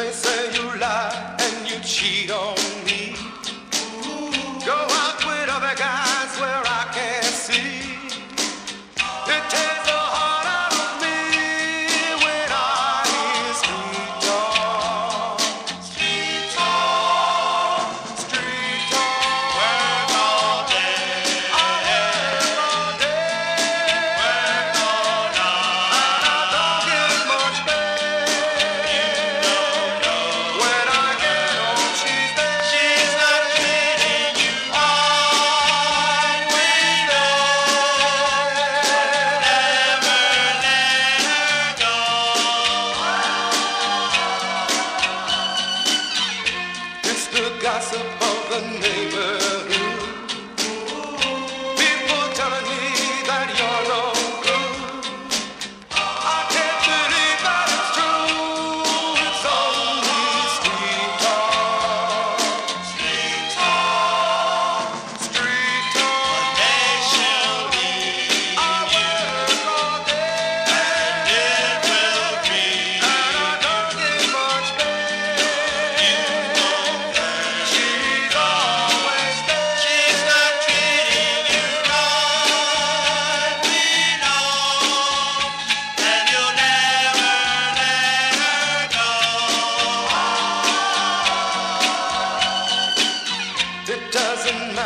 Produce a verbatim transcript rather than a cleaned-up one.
They say you lie and you cheat on me. Go out with other guys where I can't see. It takes the heart out of me when I hear street talk. Street talk, street talk. Work all day. I work all day. Work all night. And I don't get much pay. When I get home, she's there. She's not treating you right. We know. Never let her go. It's the gossip of the neighborhood. People telling me that you're no good. I can't believe that it's true. It's only street talk. Street talk. Street talk. They shall leave I work all day and it will grieve. and I don't get much pay. She's always there. She's not treating you right. We know. And you'll never let her go. It doesn't